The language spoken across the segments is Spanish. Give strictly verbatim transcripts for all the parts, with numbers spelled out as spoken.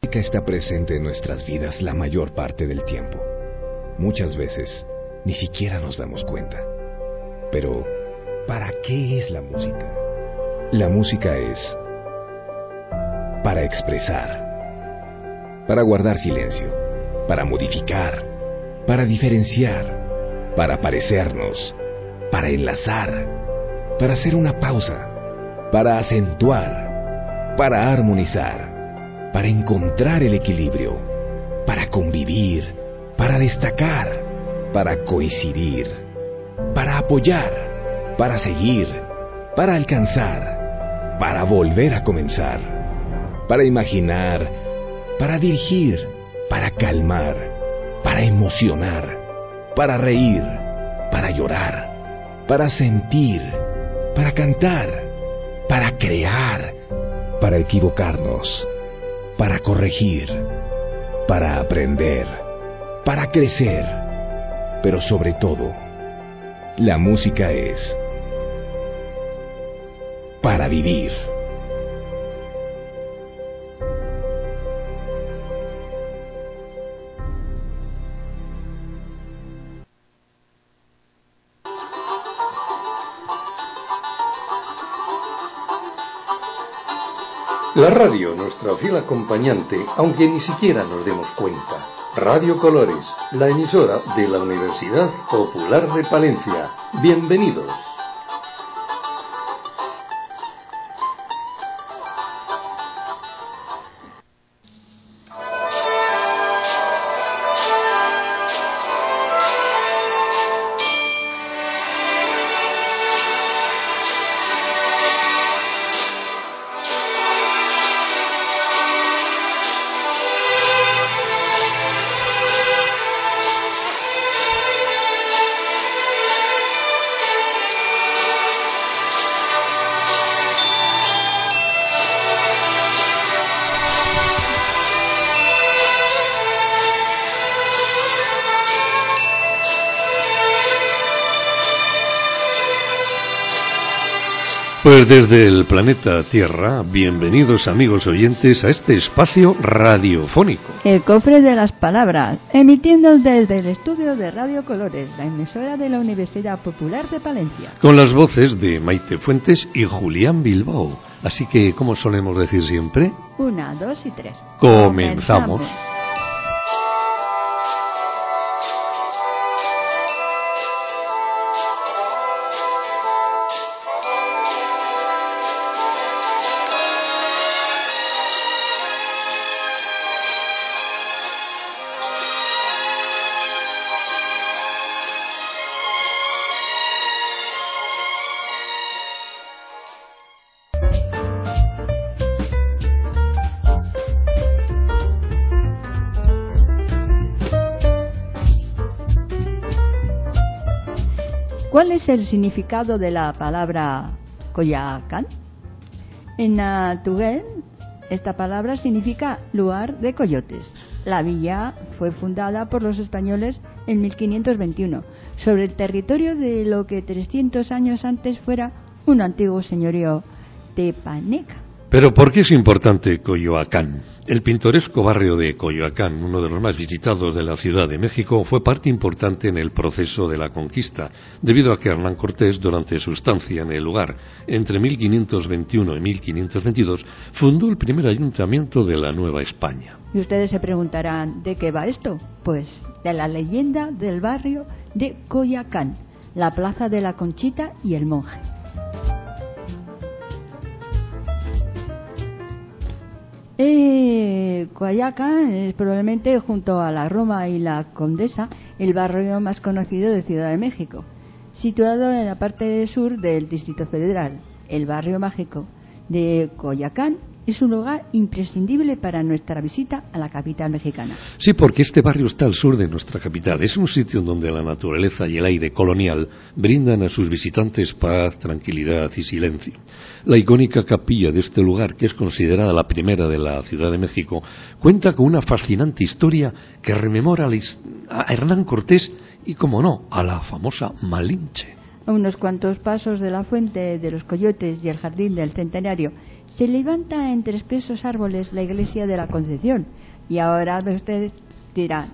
música está presente en nuestras vidas la mayor parte del tiempo. Muchas veces ni siquiera nos damos cuenta. Pero, ¿para qué es la música? La música es para expresar, para guardar silencio, para modificar, para diferenciar, para parecernos, para enlazar, para hacer una pausa, para acentuar, para armonizar, para encontrar el equilibrio, para convivir, para destacar, para coincidir, para apoyar, para seguir, para alcanzar, para volver a comenzar, para imaginar, para dirigir, para calmar, para emocionar, para reír, para llorar, para sentir, para cantar, para crear, para equivocarnos, para corregir, para aprender, para crecer, pero sobre todo, la música es para vivir. La radio, nuestra fiel acompañante, aunque ni siquiera nos demos cuenta. Radio Colores, la emisora de la Universidad Popular de Palencia. Bienvenidos. Pues desde el planeta Tierra, bienvenidos amigos oyentes a este espacio radiofónico. El cofre de las palabras, emitiendo desde el estudio de Radio Colores, la emisora de la Universidad Popular de Palencia. Con las voces de Maite Fuentes y Julián Bilbao. Así que, como solemos decir siempre, una, dos y tres. Comenzamos. Comenzamos. ¿Cuál es el significado de la palabra Coyoacán? En Natuguén, esta palabra significa lugar de coyotes. La villa fue fundada por los españoles en mil quinientos veintiuno, sobre el territorio de lo que trescientos años antes fuera un antiguo señorío tepaneca. Pero ¿por qué es importante Coyoacán? El pintoresco barrio de Coyoacán, uno de los más visitados de la Ciudad de México, fue parte importante en el proceso de la conquista, debido a que Hernán Cortés, durante su estancia en el lugar, entre mil quinientos veintiuno y mil quinientos veintidós, fundó el primer ayuntamiento de la Nueva España. Y ustedes se preguntarán, ¿de qué va esto? Pues de la leyenda del barrio de Coyoacán, la plaza de la Conchita y el monje. Eh, Coyoacán es probablemente, junto a la Roma y la Condesa, el barrio más conocido de Ciudad de México, situado en la parte sur del Distrito Federal. El barrio mágico de Coyoacán es un lugar imprescindible para nuestra visita a la capital mexicana. Sí, porque este barrio está al sur de nuestra capital. Es un sitio donde la naturaleza y el aire colonial brindan a sus visitantes paz, tranquilidad y silencio. La icónica capilla de este lugar, que es considerada la primera de la Ciudad de México, cuenta con una fascinante historia que rememora a Hernán Cortés y, como no, a la famosa Malinche. A unos cuantos pasos de la fuente de los Coyotes y el Jardín del Centenario, se levanta entre espesos árboles la iglesia de la Concepción. Y ahora ustedes dirán,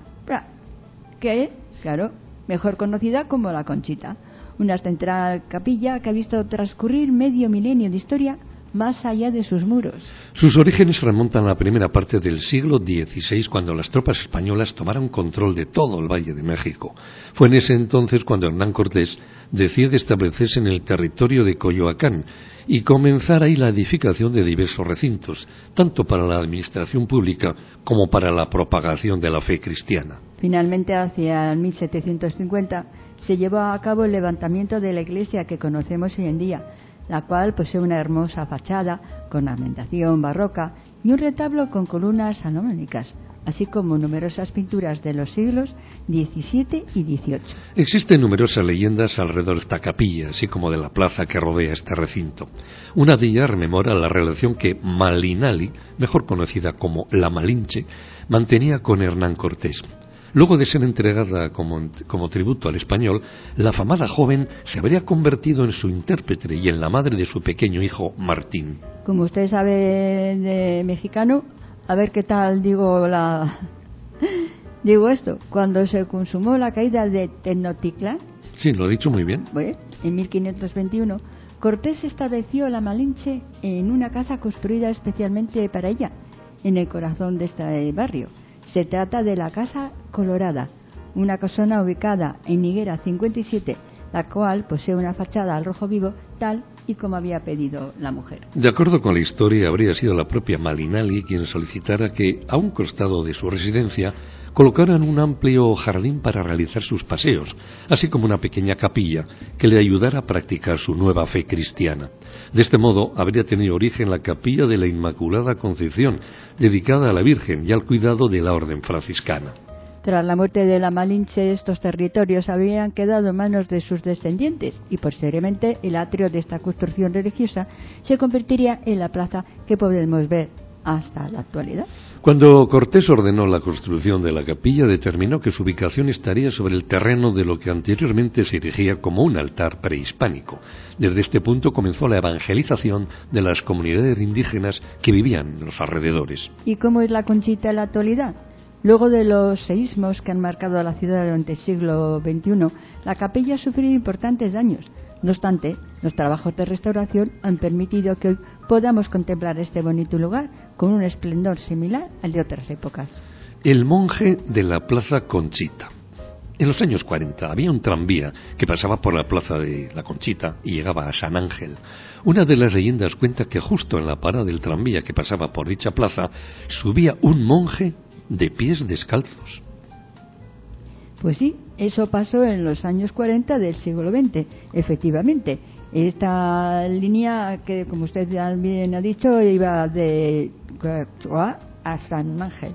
¿qué? Claro, mejor conocida como la Conchita, una central capilla que ha visto transcurrir medio milenio de historia más allá de sus muros. Sus orígenes remontan a la primera parte del siglo dieciséis, cuando las tropas españolas tomaron control de todo el Valle de México. Fue en ese entonces cuando Hernán Cortés decide establecerse en el territorio de Coyoacán y comenzar ahí la edificación de diversos recintos, tanto para la administración pública como para la propagación de la fe cristiana. Finalmente, hacia mil setecientos cincuenta, se llevó a cabo el levantamiento de la iglesia que conocemos hoy en día, la cual posee una hermosa fachada con ornamentación barroca y un retablo con columnas salomónicas, así como numerosas pinturas de los siglos diecisiete y dieciocho. Existen numerosas leyendas alrededor de esta capilla, así como de la plaza que rodea este recinto. Una de ellas rememora la relación que Malinali, mejor conocida como la Malinche, mantenía con Hernán Cortés. Luego de ser entregada como, como tributo al español, la afamada joven se habría convertido en su intérprete y en la madre de su pequeño hijo Martín. Como usted sabe de mexicano, a ver qué tal digo la digo esto. Cuando se consumó la caída de Tenochtitlán, sí, lo he dicho muy bien. Bueno, en mil quinientos veintiuno, Cortés estableció la Malinche en una casa construida especialmente para ella, en el corazón de este barrio. Se trata de la Casa Colorada, una casona ubicada en Higuera cincuenta y siete, la cual posee una fachada al rojo vivo, tal y como había pedido la mujer. De acuerdo con la historia, habría sido la propia Malinali quien solicitara que, a un costado de su residencia, colocaran un amplio jardín para realizar sus paseos, así como una pequeña capilla que le ayudara a practicar su nueva fe cristiana. De este modo, habría tenido origen la capilla de la Inmaculada Concepción, dedicada a la Virgen y al cuidado de la orden franciscana. Tras la muerte de la Malinche, estos territorios habían quedado en manos de sus descendientes y posteriormente el atrio de esta construcción religiosa se convertiría en la plaza que podemos ver hasta la actualidad. Cuando Cortés ordenó la construcción de la capilla, determinó que su ubicación estaría sobre el terreno de lo que anteriormente se erigía como un altar prehispánico. Desde este punto comenzó la evangelización de las comunidades indígenas que vivían en los alrededores. ¿Y cómo es la Conchita en la actualidad? Luego de los seísmos que han marcado a la ciudad durante el siglo veintiuno, la capilla ha sufrido importantes daños. No obstante, los trabajos de restauración han permitido que hoy podamos contemplar este bonito lugar con un esplendor similar al de otras épocas. El monje de la Plaza Conchita. En los años cuarenta había un tranvía que pasaba por la plaza de la Conchita y llegaba a San Ángel. Una de las leyendas cuenta que justo en la parada del tranvía que pasaba por dicha plaza subía un monje de pies descalzos. Pues sí, eso pasó en los años cuarenta del siglo veinte, efectivamente. Esta línea que, como usted bien ha dicho, iba de Coyoacán a San Ángel.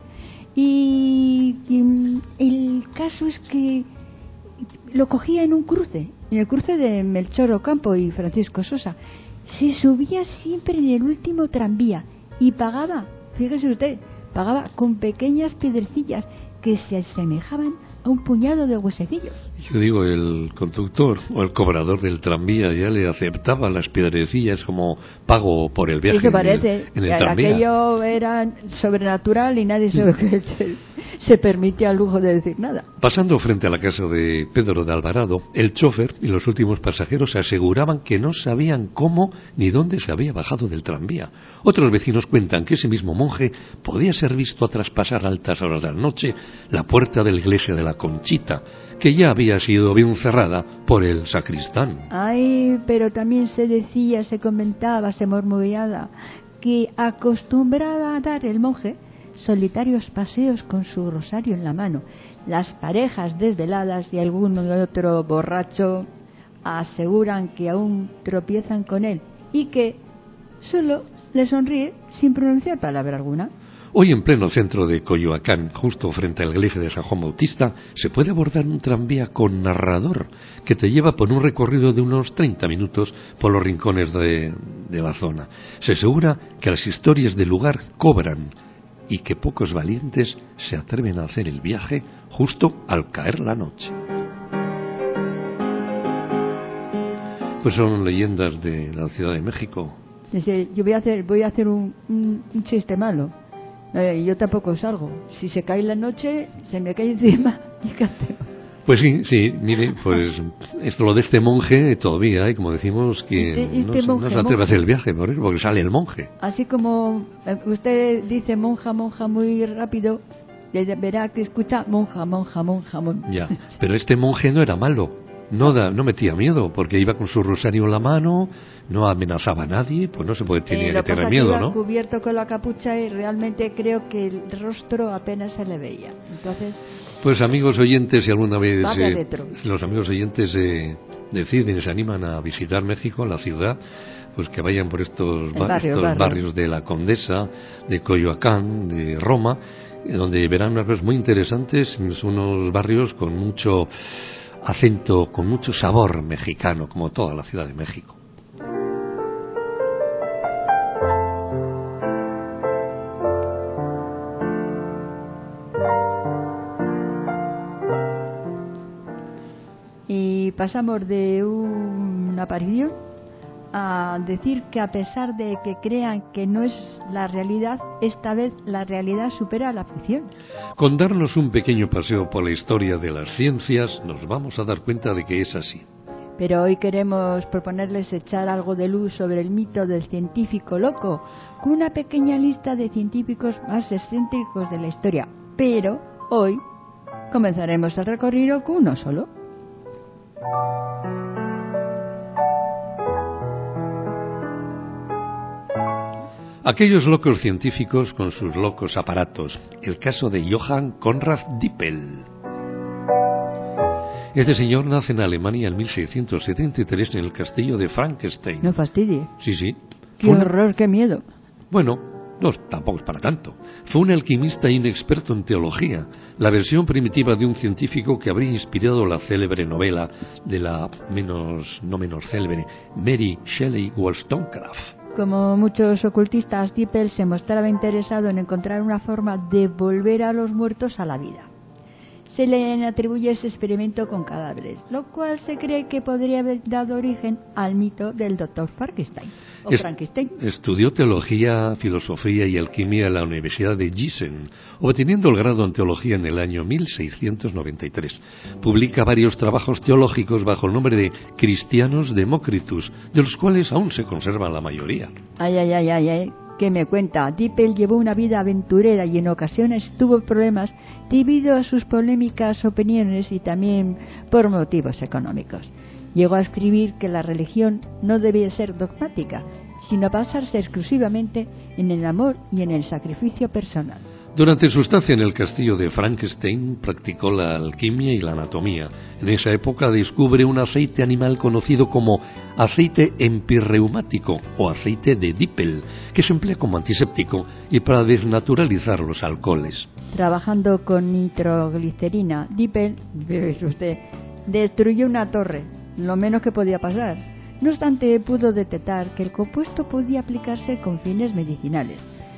Y, y el caso es que lo cogía en un cruce, en el cruce de Melchor Ocampo y Francisco Sosa. Se subía siempre en el último tranvía y pagaba, fíjese usted, pagaba con pequeñas piedrecillas que se asemejaban a un puñado de huesecillos. Yo digo, el conductor o el cobrador del tranvía ya le aceptaba las piedrecillas como pago por el viaje. Eso parece, en el, en el tranvía. Aquello era sobrenatural y nadie se, se, se permitía el lujo de decir nada. Pasando frente a la casa de Pedro de Alvarado, el chofer y los últimos pasajeros aseguraban que no sabían cómo ni dónde se había bajado del tranvía. Otros vecinos cuentan que ese mismo monje podía ser visto a traspasar a altas horas de la noche la puerta de la iglesia de la Conchita, que ya había sido bien cerrada por el sacristán. Ay, pero también se decía, se comentaba, se murmuraba que acostumbraba a dar el monje solitarios paseos con su rosario en la mano. Las parejas desveladas y algún otro borracho aseguran que aún tropiezan con él y que solo le sonríe sin pronunciar palabra alguna. Hoy, en pleno centro de Coyoacán, justo frente a la iglesia de San Juan Bautista, se puede abordar un tranvía con narrador que te lleva por un recorrido de unos treinta minutos por los rincones de, de la zona. Se asegura que las historias del lugar cobran y que pocos valientes se atreven a hacer el viaje justo al caer la noche. Pues son leyendas de la Ciudad de México, Dice, yo voy a hacer, voy a hacer un, un, un chiste malo. Eh, yo tampoco salgo. Si se cae la noche, se me cae encima y ¿qué hacemos? Pues sí, sí, mire, pues esto lo de este monje todavía, ¿eh? Como decimos, que Este- este no, se, monje, no se atreve monje. a hacer el viaje, por eso, porque sale el monje. Así como eh, usted dice monja, monja muy rápido, ya verá que escucha monja, monja, monja, monja. Ya, pero este monje no era malo, no, da, no metía miedo, porque iba con su rosario en la mano, no amenazaba a nadie, pues no se puede tener Eh, lo que tener pasa miedo, que iba ¿no? cubierto con la capucha y realmente creo que el rostro apenas se le veía. Entonces, Pues amigos oyentes, si alguna vez Va de eh, retro. los amigos oyentes eh, deciden y se animan a visitar México, la ciudad, pues que vayan por estos, El ba- barrio, estos el barrio. barrios de la Condesa, de Coyoacán, de Roma, eh, donde verán unas cosas muy interesantes, son unos barrios con mucho acento, con mucho sabor mexicano, como toda la Ciudad de México. y pasamos de una aparición a decir que a pesar de que crean que no es la realidad, esta vez la realidad supera la ficción. Con darnos un pequeño paseo por la historia de las ciencias, nos vamos a dar cuenta de que es así. Pero hoy queremos proponerles echar algo de luz sobre el mito del científico loco, con una pequeña lista de científicos más excéntricos de la historia. Pero hoy comenzaremos el recorrido con uno solo. Aquellos locos científicos con sus locos aparatos. El caso de Johann Conrad Dippel. Este señor nace en Alemania en mil seiscientos setenta y tres en el castillo de Frankenstein. No fastidie. Sí, sí. Qué Fue una- horror, qué miedo. Bueno, no, tampoco es para tanto. Fue un alquimista y un experto en teología, la versión primitiva de un científico que habría inspirado la célebre novela de la menos, no menos célebre, Mary Shelley Wollstonecraft. Como muchos ocultistas, Dippel se mostraba interesado en encontrar una forma de volver a los muertos a la vida. Se le atribuye ese experimento con cadáveres, lo cual se cree que podría haber dado origen al mito del doctor Frankenstein, o Es- Frankenstein. Estudió teología, filosofía y alquimia en la Universidad de Gießen, obteniendo el grado en teología en el año mil seiscientos noventa y tres. Publica varios trabajos teológicos bajo el nombre de Cristianos Democritus, de los cuales aún se conserva la mayoría. Ay, ay, ay, ay, ay. ¿Qué me cuenta? Dippel llevó una vida aventurera y en ocasiones tuvo problemas debido a sus polémicas opiniones y también por motivos económicos. Llegó a escribir que la religión no debía ser dogmática, sino basarse exclusivamente en el amor y en el sacrificio personal. Durante su estancia en el castillo de Frankenstein practicó la alquimia y la anatomía. En esa época descubre un aceite animal conocido como aceite empirreumático o aceite de Dippel, que se emplea como antiséptico y para desnaturalizar los alcoholes. Trabajando con nitroglicerina, Dippel, ve usted, destruyó una torre, lo menos que podía pasar. No obstante, pudo detectar que el compuesto podía aplicarse con fines medicinales.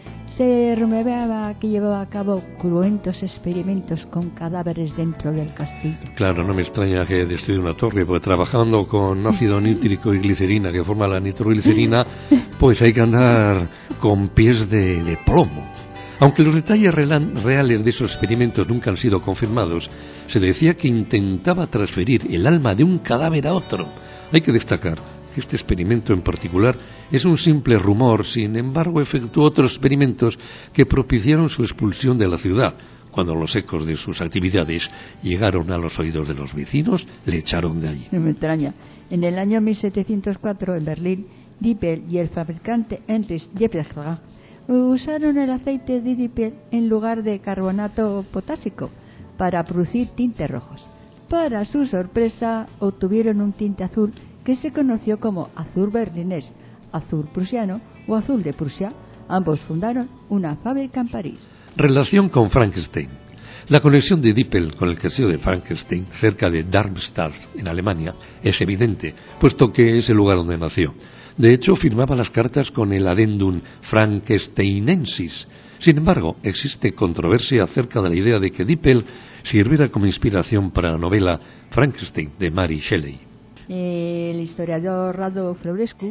Se rumoreaba que llevaba a cabo cruentos experimentos con cadáveres dentro del castillo. Claro, no me extraña que destruya una torre, porque trabajando con ácido nítrico y glicerina, que forma la nitroglicerina, pues hay que andar con pies de, de plomo. Aunque los detalles relan- reales de esos experimentos nunca han sido confirmados, se decía que intentaba transferir el alma de un cadáver a otro. Hay que destacar que este experimento en particular es un simple rumor, sin embargo efectuó otros experimentos que propiciaron su expulsión de la ciudad. Cuando los ecos de sus actividades llegaron a los oídos de los vecinos, le echaron de allí. No me extraña. En el año mil setecientos cuatro, en Berlín, Dippel y el fabricante Heinrich Jeppeler usaron el aceite de Dippel en lugar de carbonato potásico para producir tintes rojos. Para su sorpresa, obtuvieron un tinte azul que se conoció como azul berlinés, azul prusiano o azul de Prusia. Ambos fundaron una fábrica en París. Relación con Frankenstein. La conexión de Dippel con el castillo de Frankenstein, cerca de Darmstadt, en Alemania, es evidente, puesto que es el lugar donde nació. De hecho, firmaba las cartas con el adendum Frankensteinensis. Sin embargo, existe controversia acerca de la idea de que Dippel sirviera como inspiración para la novela Frankenstein de Mary Shelley. El historiador Rado Florescu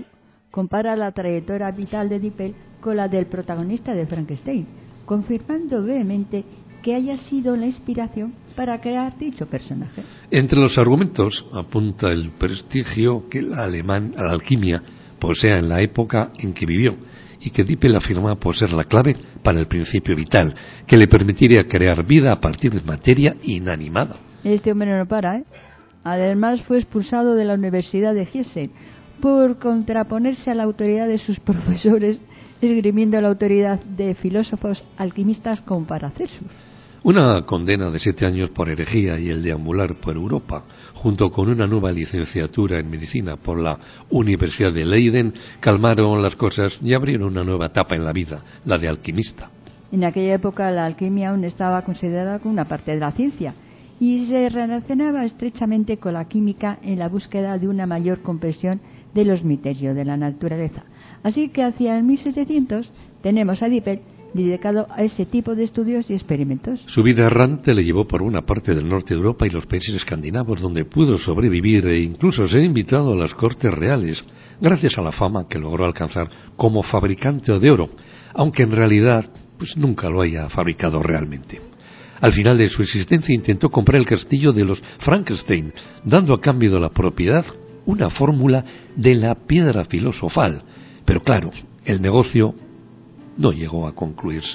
compara la trayectoria vital de Oedipal con la del protagonista de Frankenstein, confirmando brevemente que haya sido la inspiración para crear dicho personaje. Entre los argumentos apunta el prestigio que la, alemán, la alquimia posea en la época en que vivió y que Oedipal afirma poseer la clave para el principio vital, que le permitiría crear vida a partir de materia inanimada. Este hombre no para, ¿eh? Además fue expulsado de la Universidad de Gießen por contraponerse a la autoridad de sus profesores, esgrimiendo la autoridad de filósofos alquimistas como Paracelsus. Una condena de siete años por herejía y el deambular por Europa, junto con una nueva licenciatura en medicina por la Universidad de Leiden, calmaron las cosas y abrieron una nueva etapa en la vida, la de alquimista. En aquella época la alquimia aún estaba considerada como una parte de la ciencia y se relacionaba estrechamente con la química en la búsqueda de una mayor comprensión de los misterios de la naturaleza. Así que hacia el mil setecientos tenemos a Oedipal dedicado a ese tipo de estudios y experimentos. Su vida errante le llevó por una parte del norte de Europa y los países escandinavos, donde pudo sobrevivir e incluso ser invitado a las cortes reales, gracias a la fama que logró alcanzar como fabricante de oro, aunque en realidad pues nunca lo haya fabricado realmente. Al final de su existencia intentó comprar el castillo de los Frankenstein, dando a cambio de la propiedad una fórmula de la piedra filosofal. Pero claro, el negocio no llegó a concluirse.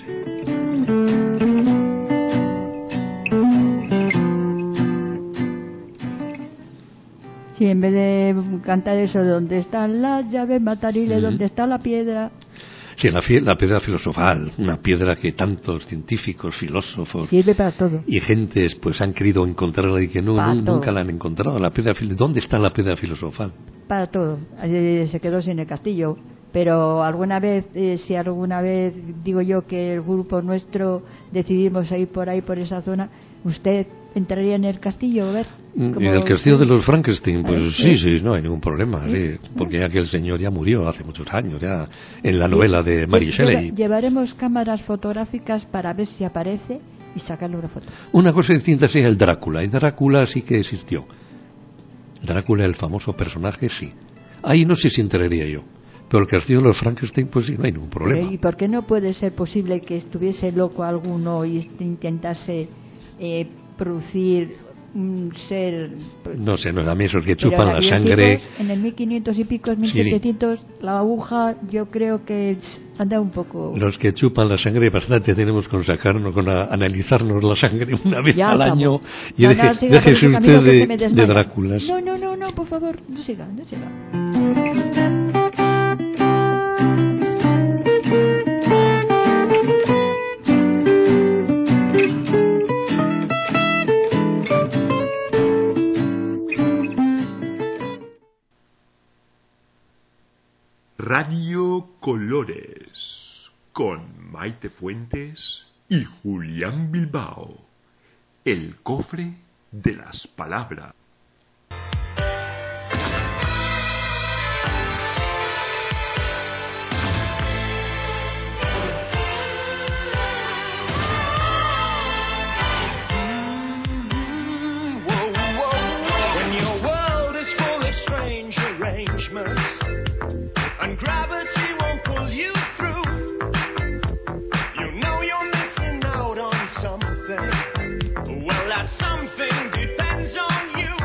Sí, en vez de cantar eso, ¿dónde están las llaves, Matarile? ¿Dónde está la piedra? Sí, la, fie- la piedra filosofal, una piedra que tantos científicos, filósofos Sirve para todo. y gentes pues han querido encontrarla y que no, Para no- todo. nunca la han encontrado. La piedra fil- ¿Dónde está la piedra filosofal? Para todo. Eh, se quedó sin el castillo. Pero alguna vez, eh, si alguna vez digo yo que el grupo nuestro decidimos ir por ahí, por esa zona, ¿usted entraría en el castillo? A ver. En el castillo de los Frankenstein, pues ¿Eh? sí, sí, no hay ningún problema, sí, porque ya que el señor ya murió hace muchos años, ya en la novela de Mary Lleva- Shelley. Llevaremos cámaras fotográficas para ver si aparece y sacarle una foto. Una cosa distinta es el Drácula, y Drácula sí que existió. Drácula, el famoso personaje, sí. Ahí no sé si entraría yo. Pero el castillo de los Frankenstein, pues sí, no hay ningún problema. Pero, ¿y por qué no puede ser posible que estuviese loco alguno y est- intentase eh, producir un ser? No sé, no, a mí esos que Pero chupan en la aquellos sangre. tiempos, en el mil quinientos y pico, mil Sí. setecientos, la aguja yo creo que anda un poco. Los que chupan la sangre, bastante tenemos con sacarnos, con a- analizarnos la sangre una vez Ya al estamos. año. Y No, deje- no, siga por déjese ese camino usted que de, se me de desmaya. Dráculas. No, no, no, no, por favor, no siga, no siga. Radio Colores, con Maite Fuentes y Julián Bilbao. El cofre de las palabras. When your world is full of strange arrangements and gravity won't pull you through, you know you're missing out on something. Well, that something depends on you.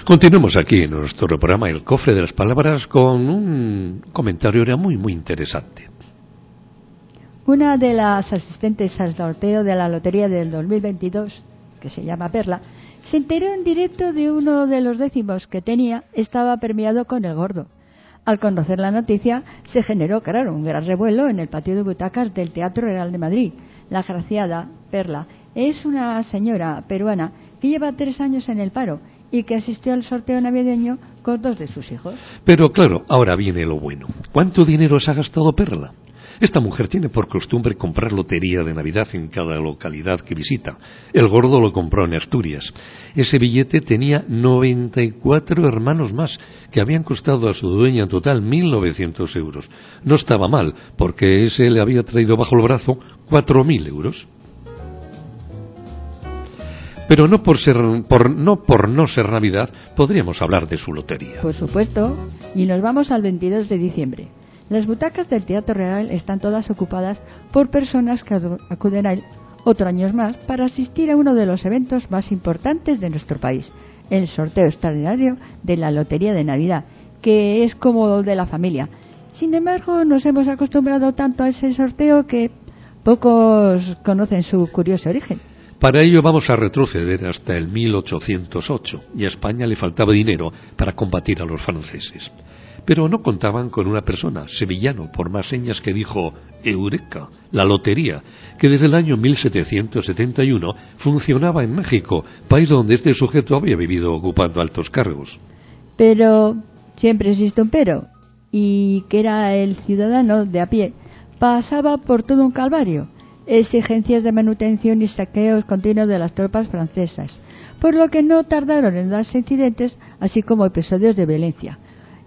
Continuemos aquí en nuestro programa El Cofre de las Palabras con un comentario era muy muy interesante. Una de las asistentes al sorteo de la lotería del dos mil veintidós, que se llama Perla, se enteró en directo de uno de los décimos que tenía estaba premiado con el gordo. Al conocer la noticia, se generó, claro, un gran revuelo en el patio de butacas del Teatro Real de Madrid. La agraciada Perla es una señora peruana que lleva tres años en el paro y que asistió al sorteo navideño con dos de sus hijos. Pero claro, ahora viene lo bueno. ¿Cuánto dinero se ha gastado Perla? Esta mujer tiene por costumbre comprar lotería de Navidad en cada localidad que visita. El gordo lo compró en Asturias. Ese billete tenía noventa y cuatro hermanos más, que habían costado a su dueña en total mil novecientos euros. No estaba mal, porque ese le había traído bajo el brazo cuatro mil euros. Pero no por, ser, por, no por no ser Navidad, podríamos hablar de su lotería. Por supuesto, y nos vamos al veintidós de diciembre. Las butacas del Teatro Real están todas ocupadas por personas que acuden a él otro año más para asistir a uno de los eventos más importantes de nuestro país, el sorteo extraordinario de la Lotería de Navidad, que es como de la familia. Sin embargo, nos hemos acostumbrado tanto a ese sorteo que pocos conocen su curioso origen. Para ello vamos a retroceder hasta el mil ochocientos ocho, y a España le faltaba dinero para combatir a los franceses. Pero no contaban con una persona, sevillano, por más señas que dijo Eureka, la lotería, que desde el año mil setecientos setenta y uno funcionaba en México, país donde este sujeto había vivido ocupando altos cargos. Pero siempre existe un pero, y que era el ciudadano de a pie, pasaba por todo un calvario. Exigencias de manutención y saqueos continuos de las tropas francesas, por lo que no tardaron en darse incidentes, así como episodios de violencia.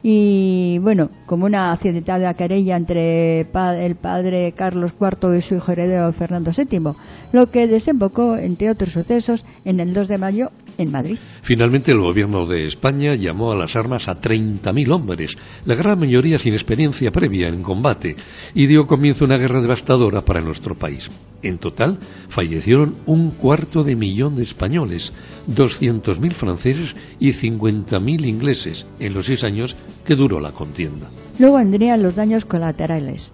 Y bueno, como una accidentada querella entre pa- el padre Carlos cuarto y su hijo heredero Fernando séptimo, lo que desembocó, entre otros sucesos, en el dos de mayo en Madrid. Finalmente el gobierno de España llamó a las armas a treinta mil hombres, la gran mayoría sin experiencia previa en combate, y dio comienzo a una guerra devastadora para nuestro país. En total fallecieron un cuarto de millón de españoles, doscientos mil franceses y cincuenta mil ingleses en los seis años que duró la contienda. Luego vendrían los daños colaterales,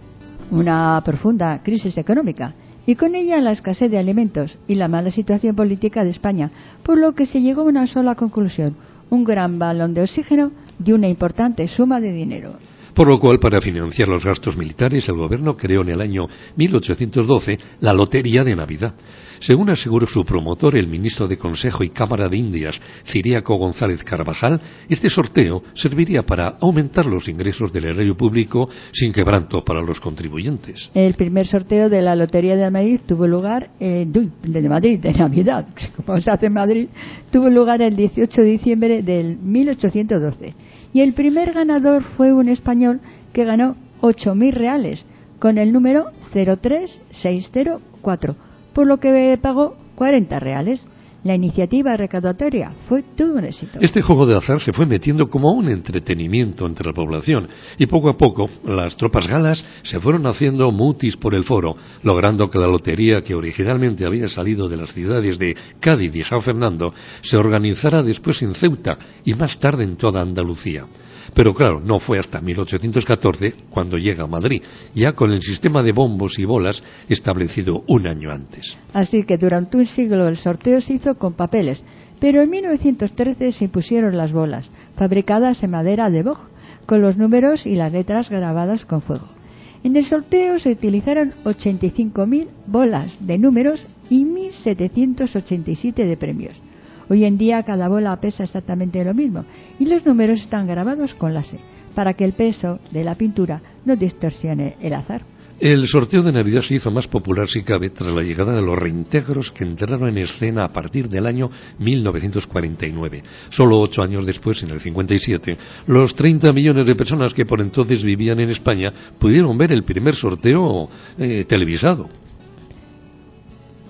una profunda crisis económica, y con ella la escasez de alimentos y la mala situación política de España, por lo que se llegó a una sola conclusión: un gran balón de oxígeno y una importante suma de dinero. Por lo cual, para financiar los gastos militares, el gobierno creó en el año mil ochocientos doce la Lotería de Navidad. Según aseguró su promotor, el ministro de Consejo y Cámara de Indias, Ciriaco González Carvajal, este sorteo serviría para aumentar los ingresos del erario público sin quebranto para los contribuyentes. El primer sorteo de la Lotería de Madrid tuvo lugar, eh, de Madrid, de Navidad, como se hace en Madrid, tuvo lugar el dieciocho de diciembre del mil ochocientos doce. Y el primer ganador fue un español que ganó ocho mil reales con el número cero tres seis cero cuatro, por lo que pagó cuarenta reales. La iniciativa recaudatoria fue todo un éxito. Este juego de azar se fue metiendo como un entretenimiento entre la población, y poco a poco las tropas galas se fueron haciendo mutis por el foro, logrando que la lotería, que originalmente había salido de las ciudades de Cádiz y San Fernando, se organizara después en Ceuta y más tarde en toda Andalucía. Pero claro, no fue hasta mil ochocientos catorce cuando llega a Madrid, ya con el sistema de bombos y bolas establecido un año antes. Así que durante un siglo el sorteo se hizo con papeles, pero en mil novecientos trece se impusieron las bolas, fabricadas en madera de boj, con los números y las letras grabadas con fuego. En el sorteo se utilizaron ochenta y cinco mil bolas de números y mil setecientos ochenta y siete de premios. Hoy en día cada bola pesa exactamente lo mismo y los números están grabados con láser para que el peso de la pintura no distorsione el azar. El sorteo de Navidad se hizo más popular si cabe tras la llegada de los reintegros que entraron en escena a partir del año mil novecientos cuarenta y nueve. Solo ocho años después, en el cincuenta y siete, los treinta millones de personas que por entonces vivían en España pudieron ver el primer sorteo eh, televisado.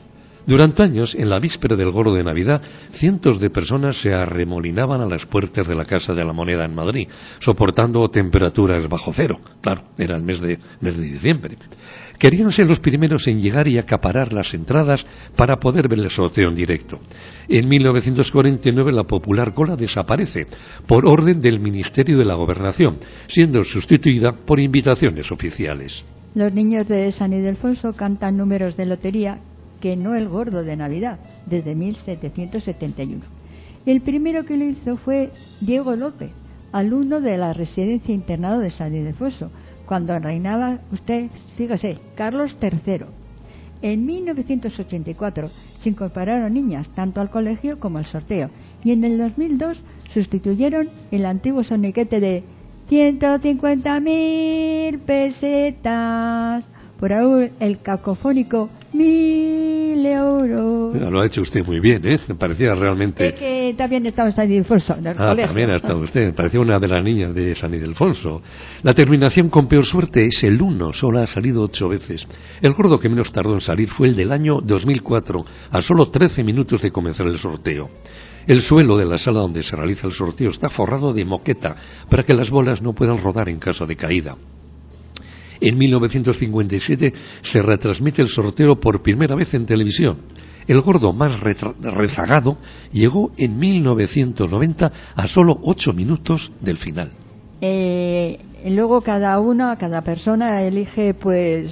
Durante años, en la víspera del Gordo de Navidad, cientos de personas se arremolinaban a las puertas de la Casa de la Moneda en Madrid, soportando temperaturas bajo cero. Claro, era el mes de, mes de diciembre. Querían ser los primeros en llegar y acaparar las entradas para poder ver el sorteo en directo. En mil novecientos cuarenta y nueve la popular cola desaparece por orden del Ministerio de la Gobernación, siendo sustituida por invitaciones oficiales. Los niños de San Ildefonso cantan números de lotería que no el Gordo de Navidad, desde mil setecientos setenta y uno. El primero que lo hizo fue Diego López, alumno de la residencia internado de San Ildefonso, cuando reinaba, usted, fíjese, Carlos tercero. En mil novecientos ochenta y cuatro se incorporaron niñas tanto al colegio como al sorteo, y en el dos mil dos sustituyeron el antiguo soniquete de ciento cincuenta mil pesetas por ahora el cacofónico mil euros. Mira, lo ha hecho usted muy bien, ¿eh? Me parecía realmente... Es que también estaba en San Ildefonso, en el ah, colegio. También ha estado usted, me parecía una de las niñas de San Ildefonso. La terminación con peor suerte es el uno, solo ha salido ocho veces. El gordo que menos tardó en salir fue el del año dos mil cuatro, a solo trece minutos de comenzar el sorteo. El suelo de la sala donde se realiza el sorteo está forrado de moqueta para que las bolas no puedan rodar en caso de caída. En mil novecientos cincuenta y siete se retransmite el sorteo por primera vez en televisión. El gordo más retra- rezagado llegó en mil novecientos noventa a solo ocho minutos del final. Eh, y luego cada una, cada persona elige pues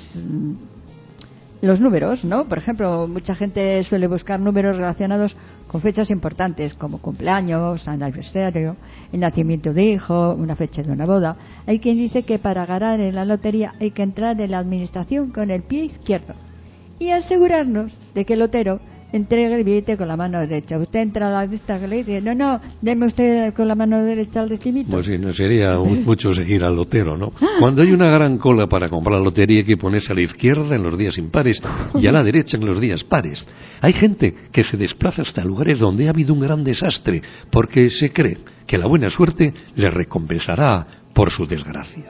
los números, ¿no? Por ejemplo, mucha gente suele buscar números relacionados con fechas importantes como cumpleaños, aniversario, el nacimiento de hijo, una fecha de una boda. Hay quien dice que para ganar en la lotería hay que entrar en la administración con el pie izquierdo y asegurarnos de que el lotero entregue el billete con la mano derecha. Usted entra a la lista que le dice, no, no, deme usted con la mano derecha el recibito. Pues sí, no sería mucho seguir al lotero, ¿no? Cuando hay una gran cola para comprar la lotería hay que ponerse a la izquierda en los días impares y a la derecha en los días pares. Hay gente que se desplaza hasta lugares donde ha habido un gran desastre porque se cree que la buena suerte le recompensará por su desgracia.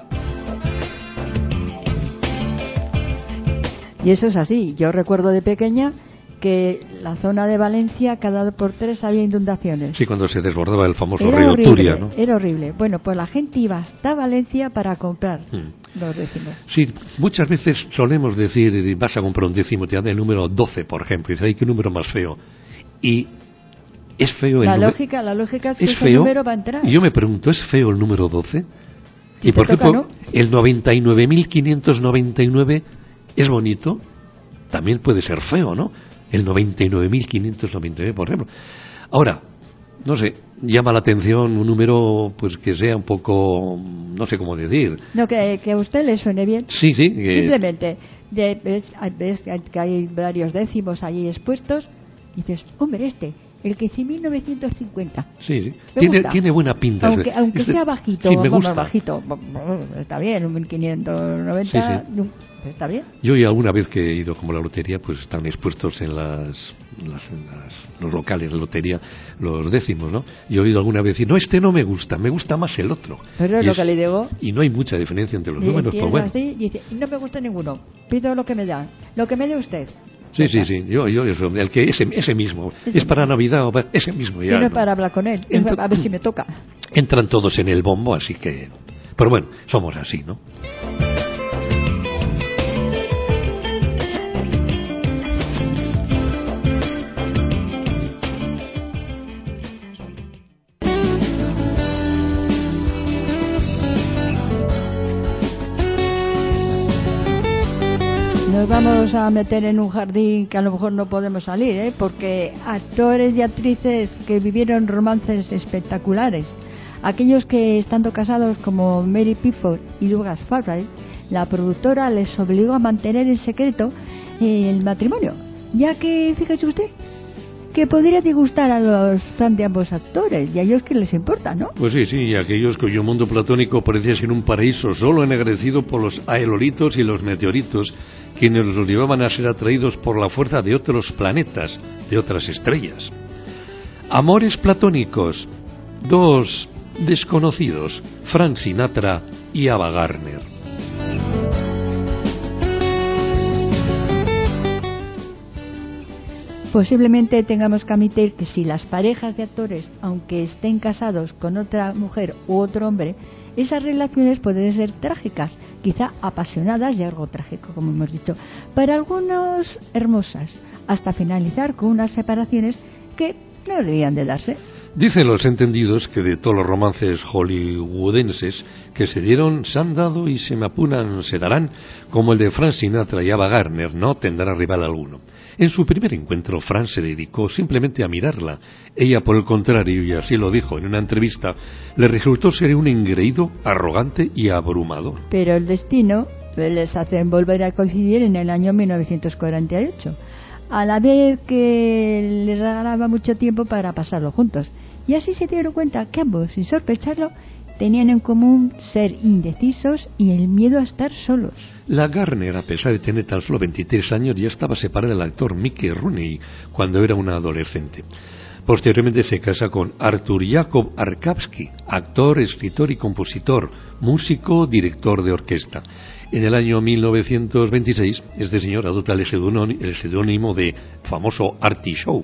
Y eso es así. Yo recuerdo de pequeña que la zona de Valencia cada dos por tres había inundaciones. Sí, cuando se desbordaba el famoso Era río horrible, Turia, ¿no? Era horrible. Bueno, pues la gente iba hasta Valencia para comprar Mm. los décimos. Sí, muchas veces solemos decir, vas a comprar un décimo, te dan el número doce, por ejemplo, y dices, ay, qué número más feo. Y es feo el La número... lógica, la lógica es que ¿Es ese feo? número va a entrar. Y yo me pregunto, ¿es feo el número doce? Si Y por te toca, ejemplo, ¿no? el noventa y nueve mil quinientos noventa y nueve es bonito, también puede ser feo, ¿no? El noventa y nueve mil quinientos noventa y nueve, por ejemplo. Ahora, no sé, llama la atención un número pues que sea un poco, no sé cómo decir. No, que, que a usted le suene bien. Sí, sí. que- Simplemente, de- ves, ves que hay varios décimos allí expuestos, y dices, hombre, este, el que mil novecientos cincuenta. Sí, sí. Me Tiene, gusta. tiene buena pinta. Aunque, aunque Este- sea bajito, sí, me vamos, gusta. bajito, está bien, un mil quinientos noventa, Sí, no, está bien. Yo ya alguna vez que he ido como a la lotería, pues están expuestos en las, las- en las- los locales de lotería los décimos, ¿no? Y he oído alguna vez decir, no, este no me gusta, me gusta más el otro. Pero es Y lo que le digo. Y no hay mucha diferencia entre los Y números, pues empieza bueno. así, y dice, no me gusta ninguno, pido lo que me da, lo que me dé usted. Sí, Ya sí, está. sí, yo, yo, eso, el que ese, ese mismo, Ese es para mismo. Navidad o para, ese mismo Si ya. no es ¿no? para hablar con él, es Ento- a ver si me toca. Entran todos en el bombo, así que... Pero bueno, somos así, ¿no? Nos vamos a meter en un jardín que a lo mejor no podemos salir, ¿eh? Porque actores y actrices que vivieron romances espectaculares, aquellos que estando casados como Mary Pickford y Douglas Fairbanks, la productora les obligó a mantener en secreto el matrimonio, ya que, fíjese usted, que podría disgustar a los fans de ambos actores y a ellos que les importa, ¿no? Pues sí, sí, y aquellos cuyo mundo platónico parecía ser un paraíso solo ennegrecido por los aelolitos y los meteoritos, quienes los llevaban a ser atraídos por la fuerza de otros planetas, de otras estrellas. Amores platónicos, dos desconocidos, Frank Sinatra y Ava Gardner. posiblemente tengamos que admitir que si las parejas de actores, aunque estén casados con otra mujer u otro hombre, esas relaciones pueden ser trágicas, quizá apasionadas y algo trágico, como hemos dicho, para algunos hermosas, hasta finalizar con unas separaciones que no deberían de darse. Dicen los entendidos que de todos los romances hollywoodenses que se dieron, se han dado y se me apuran, se darán, como el de Frank Sinatra y Ava Gardner, no tendrá rival alguno. En su primer encuentro, Frank se dedicó simplemente a mirarla. Ella, por el contrario, y así lo dijo en una entrevista, le resultó ser un engreído, arrogante y abrumador. Pero el destino les hace volver a coincidir en el año mil novecientos cuarenta y ocho, a la vez que les regalaba mucho tiempo para pasarlo juntos. Y así se dieron cuenta que ambos, sin sospecharlo, tenían en común ser indecisos y el miedo a estar solos. La Garner, a pesar de tener tan solo veintitrés años, ya estaba separada del actor Mickey Rooney cuando era una adolescente. Posteriormente se casa con Arthur Jacob Arkavsky, actor, escritor y compositor, músico, director de orquesta. En el año mil novecientos veintiséis, este señor adopta el seudónimo de famoso Artie Shaw.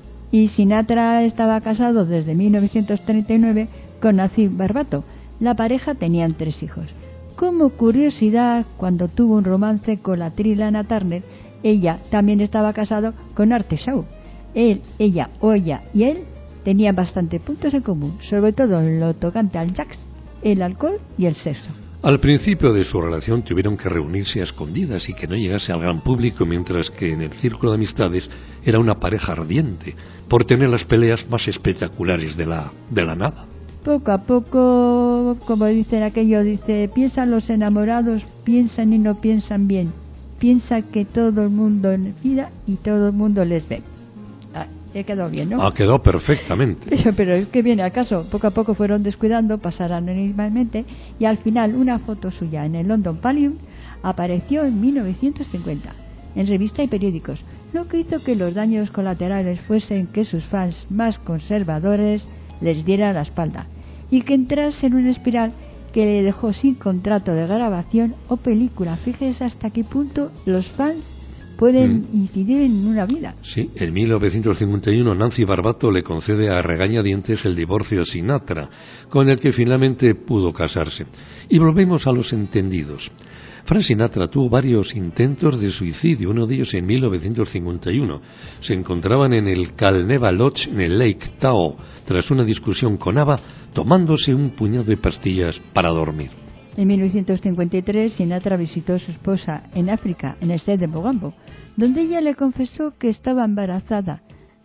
Y Sinatra estaba casado desde mil novecientos treinta y nueve con Nancy Barbato. La pareja tenían tres hijos. Como curiosidad, cuando tuvo un romance con la actriz Lana Turner, ella también estaba casado con Art Shaw. Él, ella o ella y él tenían bastantes puntos en común, sobre todo en lo tocante al jazz, el alcohol y el sexo. Al principio de su relación tuvieron que reunirse a escondidas y que no llegase al gran público, mientras que en el círculo de amistades era una pareja ardiente, por tener las peleas más espectaculares de la, de la nada. Poco a poco, como dicen aquello, dice, piensan los enamorados, piensan y no piensan bien. Piensa que todo el mundo les mira y todo el mundo les ve. Ah, he quedado bien, ¿no? Ha quedado perfectamente. Pero, pero es que viene al caso, poco a poco fueron descuidando, pasaron anónimamente y al final una foto suya en el London Palladium apareció en mil novecientos cincuenta en revistas y periódicos, lo que hizo que los daños colaterales fuesen que sus fans más conservadores les dieran la espalda y que entrase en una espiral que le dejó sin contrato de grabación o película. Fíjese hasta qué punto los fans pueden mm. incidir en una vida. Sí, en mil novecientos cincuenta y uno Nancy Barbato le concede a regañadientes el divorcio a Sinatra, con el que finalmente pudo casarse. Y volvemos a los entendidos. Frank Sinatra tuvo varios intentos de suicidio, uno de ellos en mil novecientos cincuenta y uno. Se encontraban en el Calneva Lodge en el Lake Tahoe, tras una discusión con Ava, tomándose un puñado de pastillas para dormir. En mil novecientos cincuenta y tres, Sinatra visitó a su esposa en África, en el set de Mogambo, donde ella le confesó que estaba embarazada.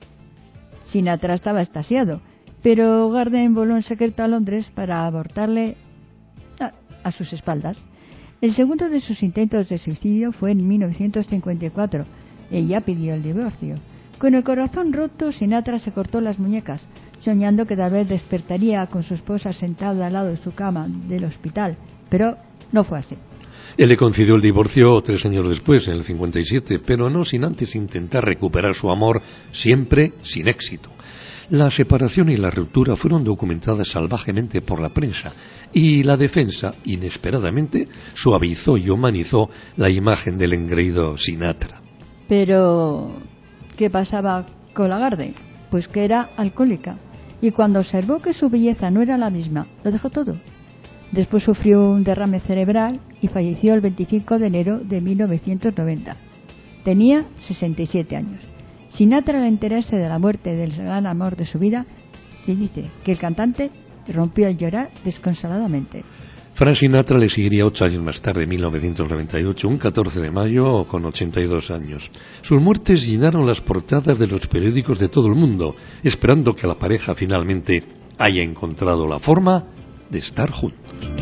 Sinatra estaba extasiado, pero Gardner voló en secreto a Londres para abortarle a, a sus espaldas. El segundo de sus intentos de suicidio fue en mil novecientos cincuenta y cuatro. Ella pidió el divorcio. Con el corazón roto, Sinatra se cortó las muñecas, soñando que tal vez despertaría con su esposa sentada al lado de su cama del hospital, pero no fue así. Él le concedió el divorcio tres años después, en el cincuenta y siete, pero no sin antes intentar recuperar su amor, siempre sin éxito. La separación y la ruptura fueron documentadas salvajemente por la prensa y la defensa, inesperadamente, suavizó y humanizó la imagen del engreído Sinatra. Pero, ¿qué pasaba con Lagarde? Pues que era alcohólica y cuando observó que su belleza no era la misma, lo dejó todo. Después sufrió un derrame cerebral y falleció el veinticinco de enero de mil novecientos noventa. Tenía sesenta y siete años. Sinatra, al enterarse de la muerte del gran amor de su vida, se dice que el cantante rompió a llorar desconsoladamente. Frank Sinatra le seguiría ocho años más tarde, en mil novecientos noventa y ocho, un catorce de mayo, con ochenta y dos años. Sus muertes llenaron las portadas de los periódicos de todo el mundo, esperando que la pareja finalmente haya encontrado la forma de estar juntos.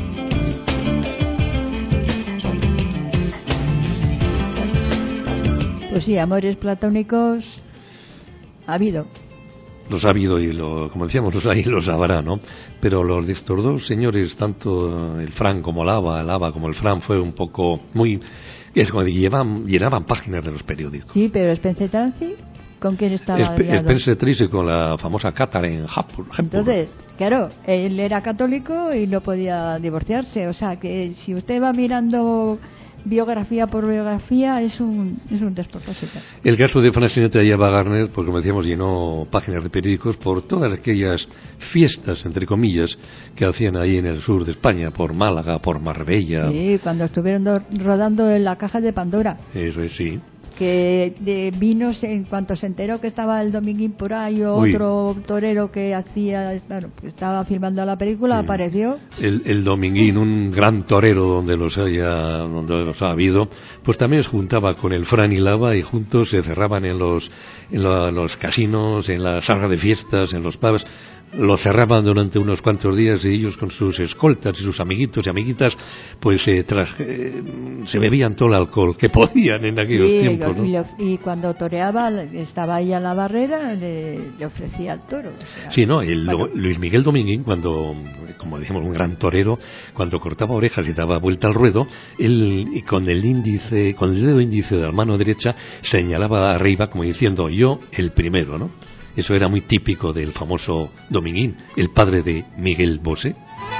Pues sí, amores platónicos ha habido. Los ha habido y, lo, como decíamos, los hay y los habrá, ¿no? Pero los de estos dos señores, tanto el Frank como el Ava, el Ava como el Frank, fue un poco muy... Es como que llevaban, llenaban páginas de los periódicos. Sí, pero Spencer Tracy, ¿con quién estaba? Espe- Spencer Tracy con la famosa Catherine Hepburn. Entonces, claro, él era católico y no podía divorciarse. O sea, que si usted va mirando biografía por biografía es un, es un despropósito. El caso de Frank Sinatra y Ava Gardner, pues como decíamos, llenó páginas de periódicos por todas aquellas fiestas, entre comillas, que hacían ahí en el sur de España, por Málaga, por Marbella. Sí, cuando estuvieron do- rodando en la caja de Pandora. Eso es, sí. Que de vinos, en cuanto se enteró que estaba el Dominguín por ahí, o Uy. otro torero que hacía, bueno, que estaba filmando la película, Sí. apareció. El, el Dominguín, un gran torero donde los haya, donde los ha habido, pues también se juntaba con el Fran y Lava y juntos se cerraban en los, en la- los casinos, en las salas de fiestas, en los pubs. Lo cerraban durante unos cuantos días y ellos con sus escoltas y sus amiguitos y amiguitas, pues eh, tras, eh, se bebían todo el alcohol que podían en aquellos Sí, tiempos, y, ¿no? le of- y cuando toreaba, estaba ahí a la barrera, le, le ofrecía el toro. o sea, Sí, no, el, bueno, Luis Miguel Dominguín, cuando, como decimos, un gran torero, cuando cortaba orejas y daba vuelta al ruedo, él y con el índice, con el dedo índice de la mano derecha, señalaba arriba como diciendo, yo el primero, ¿no? Eso era muy típico del famoso Dominguín, el padre de Miguel Bosé.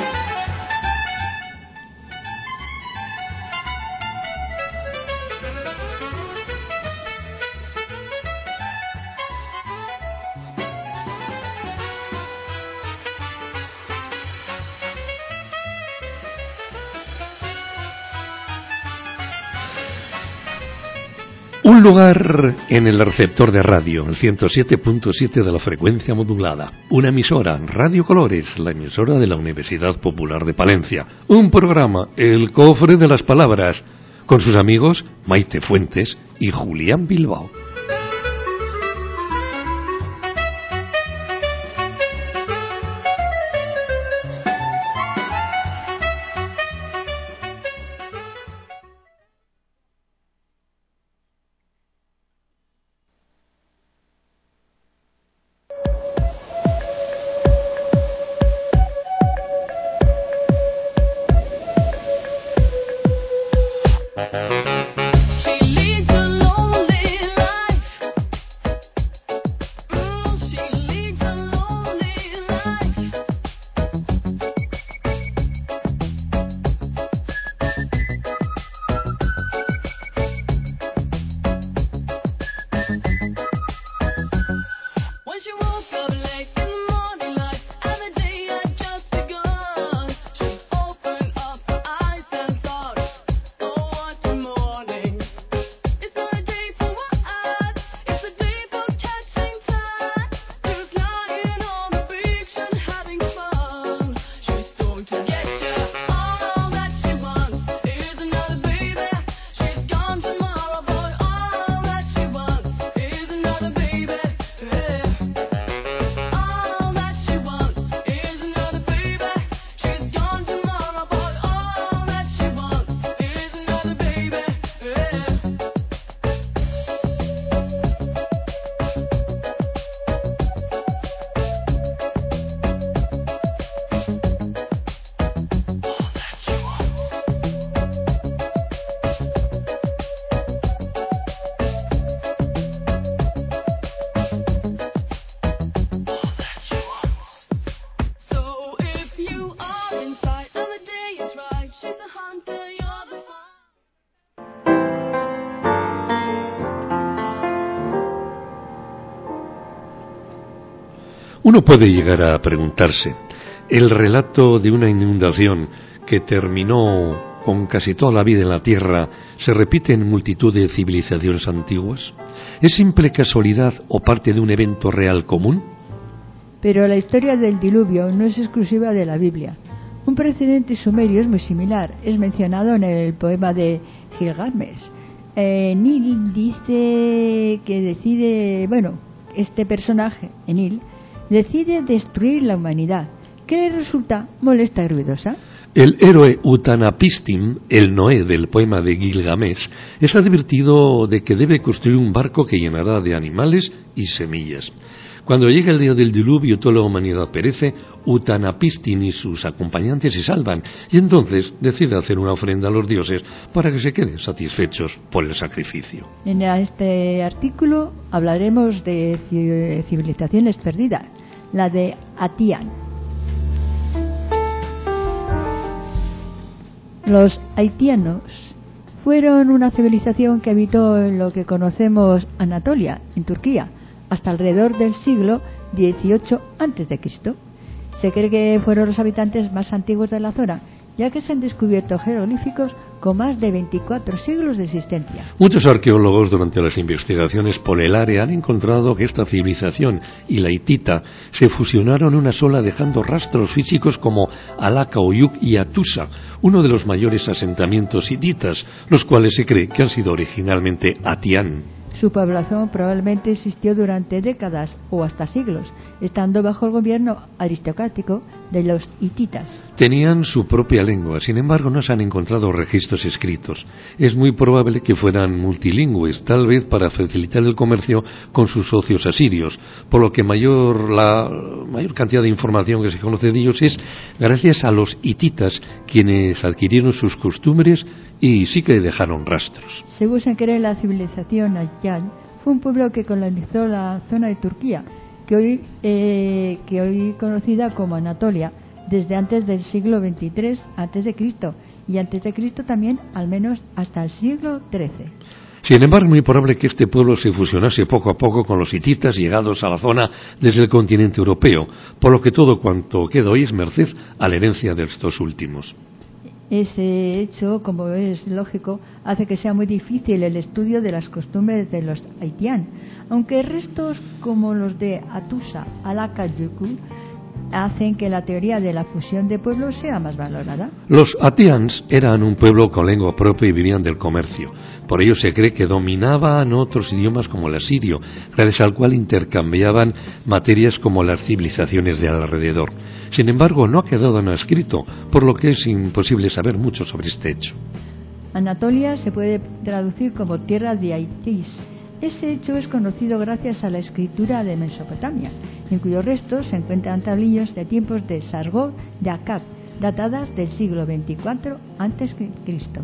Un lugar en el receptor de radio, el ciento siete punto siete de la frecuencia modulada. Una emisora, Radio Colores, la emisora de la Universidad Popular de Palencia. Un programa, El Cofre de las Palabras, con sus amigos Maite Fuentes y Julián Bilbao. She leads a lonely life. Mm, she leads a lonely life. When she woke up late in the morning light, and the day had just begun, she opened up her eyes and thought, oh, what a morning. It's not a day for what? It's a day for catching time. Just lying on the beach and having fun. She's going to get you. All that she wants is another baby. She's gone tomorrow, boy. All that she wants is another baby. Yeah. All that she wants is another baby. She's gone tomorrow, boy. All that she wants is another baby. Yeah. So if you are inside and the day is right, she's a hunter, you're the one. Uno puede llegar a preguntarse, ¿el relato de una inundación que terminó con casi toda la vida en la Tierra se repite en multitud de civilizaciones antiguas? ¿Es simple casualidad o parte de un evento real común? Pero la historia del diluvio no es exclusiva de la Biblia. Un precedente sumerio es muy similar. Es mencionado en el poema de Gilgamesh. Eh, Enlil dice que decide, bueno, este personaje, Enlil, decide destruir la humanidad. ¿Qué le resulta molesta y ruidosa? El héroe Utanapistim, el Noé del poema de Gilgamesh, es advertido de que debe construir un barco que llenará de animales y semillas. Cuando llega el día del diluvio y toda la humanidad perece, Utanapistim y sus acompañantes se salvan, y entonces decide hacer una ofrenda a los dioses para que se queden satisfechos por el sacrificio. En este artículo hablaremos de ci- civilizaciones perdidas, la de Atián. Los haitianos fueron una civilización que habitó en lo que conocemos Anatolia, en Turquía, hasta alrededor del siglo dieciocho antes de Cristo. Se cree que fueron los habitantes más antiguos de la zona, ya que se han descubierto jeroglíficos con más de veinticuatro siglos de existencia. Muchos arqueólogos durante las investigaciones por el área han encontrado que esta civilización y la hitita se fusionaron en una sola, dejando rastros físicos como Alaka, Oyuk y Atusa, uno de los mayores asentamientos hititas, los cuales se cree que han sido originalmente Atián. Su población probablemente existió durante décadas o hasta siglos, estando bajo el gobierno aristocrático de los hititas. Tenían su propia lengua, sin embargo no se han encontrado registros escritos. Es muy probable que fueran multilingües, tal vez para facilitar el comercio con sus socios asirios, por lo que mayor, la mayor cantidad de información que se conoce de ellos es gracias a los hititas, quienes adquirieron sus costumbres y sí que dejaron rastros. Según se cree, la civilización Atián fue un pueblo que colonizó la zona de Turquía, que hoy, eh, que hoy conocida como Anatolia, desde antes del siglo veintitrés antes de Cristo, y antes de Cristo también al menos hasta el siglo trece. Sin embargo, es muy probable que este pueblo se fusionase poco a poco con los hititas llegados a la zona desde el continente europeo, por lo que todo cuanto queda hoy es merced a la herencia de estos últimos. Ese hecho, como es lógico, hace que sea muy difícil el estudio de las costumbres de los haitián, aunque restos como los de Atusa, Alaka, Yuku hacen que la teoría de la fusión de pueblos sea más valorada. Los atians eran un pueblo con lengua propia y vivían del comercio. Por ello se cree que dominaban otros idiomas como el asirio, gracias al cual intercambiaban materias como las civilizaciones de alrededor. Sin embargo, no ha quedado nada escrito, por lo que es imposible saber mucho sobre este hecho. Anatolia se puede traducir como tierra de Haitis. Ese hecho es conocido gracias a la escritura de Mesopotamia, en cuyos restos se encuentran tablillos de tiempos de Sargón de Akkad, datadas del siglo veinticuatro antes de Cristo.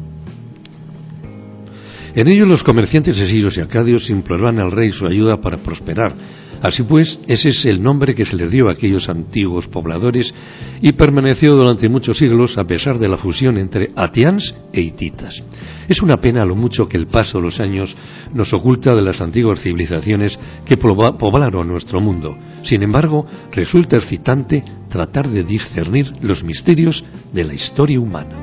En ellos los comerciantes asirios y acadios imploraban al rey su ayuda para prosperar. Así pues, ese es el nombre que se les dio a aquellos antiguos pobladores y permaneció durante muchos siglos a pesar de la fusión entre atians e hititas. Es una pena lo mucho que el paso de los años nos oculta de las antiguas civilizaciones que poblaron nuestro mundo. Sin embargo, resulta excitante tratar de discernir los misterios de la historia humana.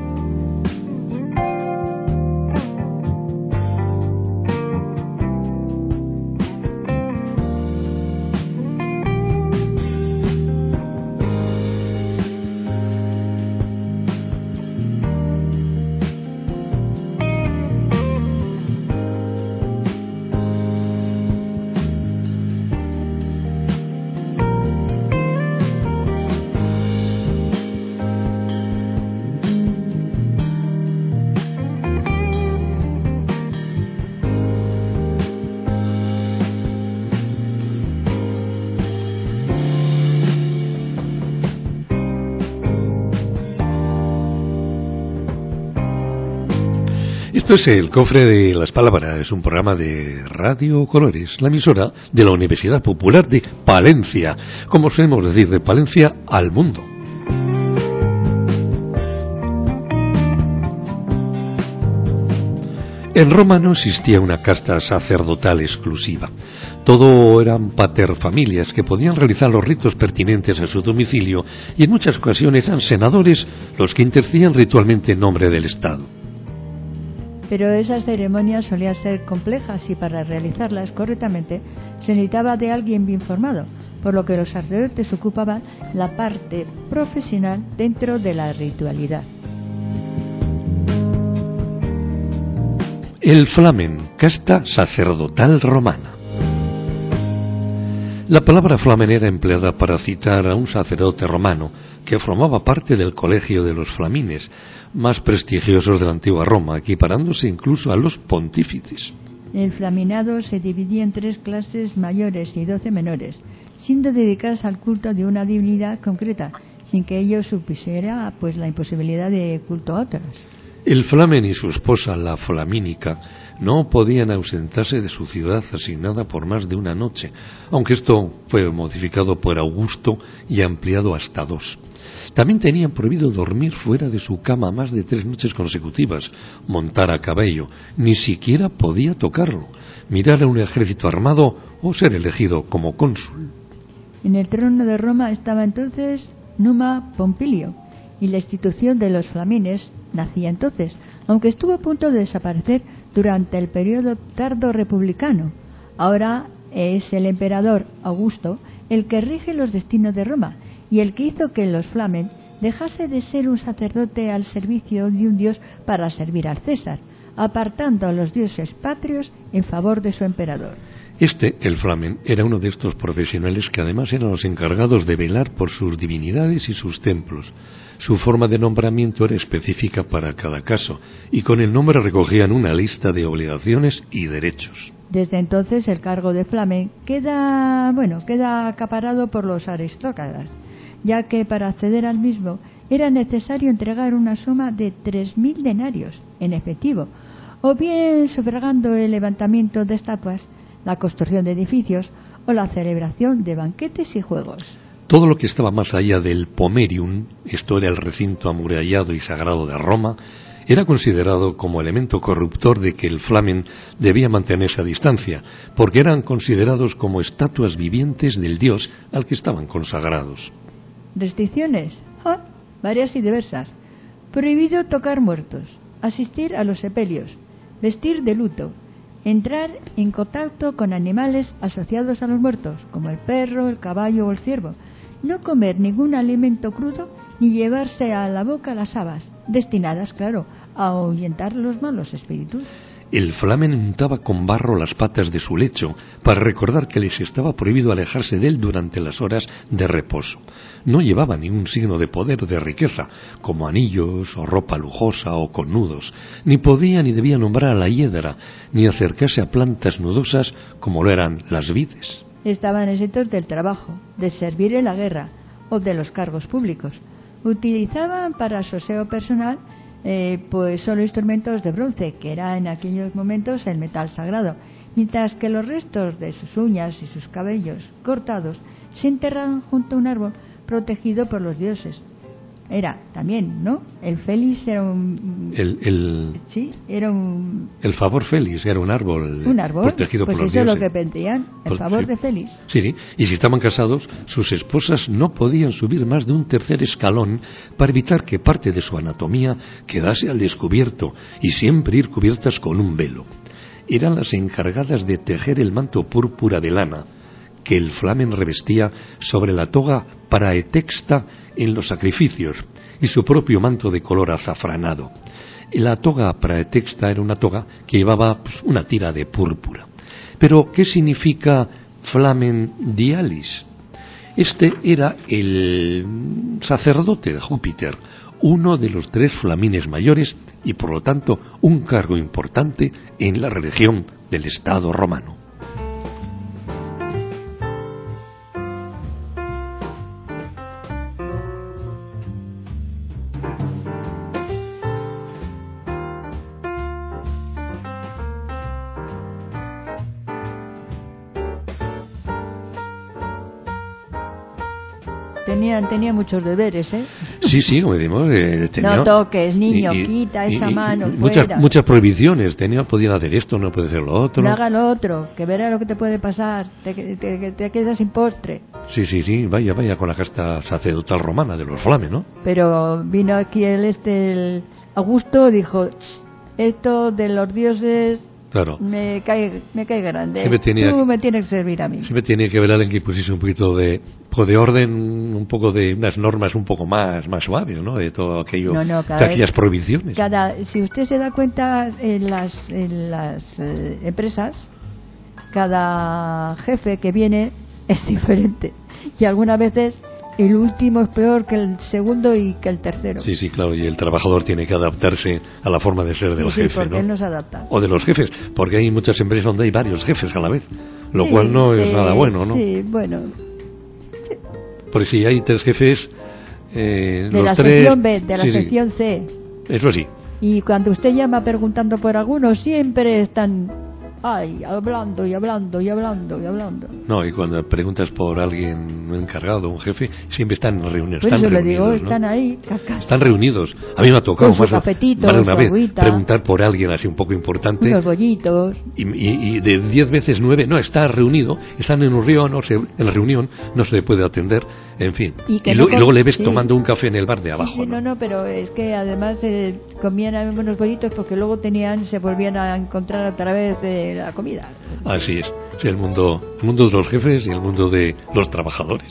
Esto es El Cofre de las Palabras, es un programa de Radio Colores, la emisora de la Universidad Popular de Palencia, como solemos decir, de Palencia al mundo. En Roma no existía una casta sacerdotal exclusiva. Todo eran paterfamilias que podían realizar los ritos pertinentes a su domicilio y en muchas ocasiones eran senadores los que intercedían ritualmente en nombre del Estado. Pero esas ceremonias solían ser complejas y para realizarlas correctamente se necesitaba de alguien bien formado, por lo que los sacerdotes ocupaban la parte profesional dentro de la ritualidad. El flamen, casta sacerdotal romana. La palabra flamen era empleada para citar a un sacerdote romano que formaba parte del colegio de los flamines, más prestigiosos de la antigua Roma, equiparándose incluso a los pontífices. El flaminado se dividía en tres clases mayores y doce menores, siendo dedicadas al culto de una divinidad concreta, sin que ello supusiera pues la imposibilidad de culto a otras. El flamen y su esposa, la flamínica, no podían ausentarse de su ciudad asignada por más de una noche, aunque esto fue modificado por Augusto y ampliado hasta dos. También tenían prohibido dormir fuera de su cama más de tres noches consecutivas, montar a caballo, ni siquiera podía tocarlo, mirar a un ejército armado o ser elegido como cónsul. En el trono de Roma estaba entonces Numa Pompilio, y la institución de los flamines nacía entonces, aunque estuvo a punto de desaparecer durante el periodo tardo republicano. Ahora es el emperador Augusto el que rige los destinos de Roma y el que hizo que los flamen dejase de ser un sacerdote al servicio de un dios para servir al César, apartando a los dioses patrios en favor de su emperador. Este, el flamen, era uno de estos profesionales que además eran los encargados de velar por sus divinidades y sus templos. Su forma de nombramiento era específica para cada caso, y con el nombre recogían una lista de obligaciones y derechos. Desde entonces el cargo de flamen queda, bueno, queda acaparado por los aristócratas, ya que para acceder al mismo era necesario entregar una suma de tres mil denarios en efectivo, o bien sufragando el levantamiento de estatuas, la construcción de edificios o la celebración de banquetes y juegos. Todo lo que estaba más allá del pomerium, esto era el recinto amurallado y sagrado de Roma, era considerado como elemento corruptor de que el flamen debía mantenerse a distancia, porque eran considerados como estatuas vivientes del dios al que estaban consagrados. ¿Restricciones? Ah, varias y diversas. Prohibido tocar muertos, asistir a los sepelios, vestir de luto, entrar en contacto con animales asociados a los muertos, como el perro, el caballo o el ciervo, no comer ningún alimento crudo ni llevarse a la boca las habas, destinadas, claro, a ahuyentar los malos espíritus. El flamen untaba con barro las patas de su lecho para recordar que les estaba prohibido alejarse de él durante las horas de reposo. No llevaba ningún signo de poder o de riqueza, como anillos o ropa lujosa o con nudos, ni podía ni debía nombrar a la hiedra, ni acercarse a plantas nudosas como lo eran las vides. Estaban exentos del trabajo, de servir en la guerra o de los cargos públicos. Utilizaban para su aseo personal eh, pues solo instrumentos de bronce, que era en aquellos momentos el metal sagrado, mientras que los restos de sus uñas y sus cabellos cortados se enterraban junto a un árbol protegido por los dioses. Era también, ¿no? El Félix era un... El, el, sí, era un... El favor Félix era un árbol, un árbol protegido pues por los eso dioses. Es lo que pedían, el Pues, favor sí. de Félix. Sí, y si estaban casados, sus esposas no podían subir más de un tercer escalón para evitar que parte de su anatomía quedase al descubierto y siempre ir cubiertas con un velo. Eran las encargadas de tejer el manto púrpura de lana que el flamen revestía sobre la toga praetexta en los sacrificios y su propio manto de color azafranado. La toga praetexta era una toga que llevaba pues, una tira de púrpura. Pero, ¿qué significa flamen dialis? Este era el sacerdote de Júpiter, uno de los tres flamines mayores y por lo tanto un cargo importante en la religión del Estado romano. Tenían, tenía muchos deberes, ¿eh? Sí, sí, como decimos, eh, tenía, no toques, niño, y, y, quita esa y, y, mano, muchas, fuera. muchas prohibiciones, tenía, podían hacer esto, no puede hacer lo otro. No haga lo otro, que verá lo que te puede pasar, te, te, te, te quedas sin postre. Sí, sí, sí, vaya, vaya con la casta sacerdotal romana de los flames, ¿no? Pero vino aquí el este, el Augusto, dijo, esto de los dioses... Claro. Me cae, me cae grande. Siempre tenía, Tú me tienes que servir a mí. Siempre tenía que ver a alguien que pusiese un poquito de, pues de orden, un poco de unas normas un poco más, más suaves, ¿no? De todo aquello, no, no, cada de aquellas vez, prohibiciones. Cada, si usted se da cuenta en las, en las eh, empresas, cada jefe que viene es diferente y algunas veces el último es peor que el segundo y que el tercero. Sí, sí, claro, y el trabajador tiene que adaptarse a la forma de ser del sí, sí, jefe, porque ¿no? él no se adapta. O de los jefes, porque hay muchas empresas donde hay varios jefes a la vez, lo sí, cual no es eh, nada bueno, ¿no? Sí, bueno. Sí. Porque si hay tres jefes, eh, de los la tres... sección B, de la sí, sección C. Eso sí. Y cuando usted llama preguntando por algunos, siempre están, ay, hablando y hablando y hablando y hablando. No, y cuando preguntas por alguien, un encargado, un jefe, siempre están en reuniones. Por Están eso le reunidos, digo, ¿no? están ahí, cascas. Están reunidos. A mí me ha tocado Con su más, cafetito, más de una su vez agüita. preguntar por alguien así un poco importante. Unos bollitos. Y, y- y de diez veces nueve, no, está reunido, están en un río, no se, en la reunión, no se le puede atender, en fin. Y Y, que lo- no y luego con- le ves sí. tomando un café en el bar de abajo. Sí, sí, ¿no? no, no, pero es que además eh, comían unos bollitos porque luego tenían, se volvían a encontrar otra vez eh, la comida. Así es, sí, el mundo, el mundo de los jefes y el mundo de los trabajadores.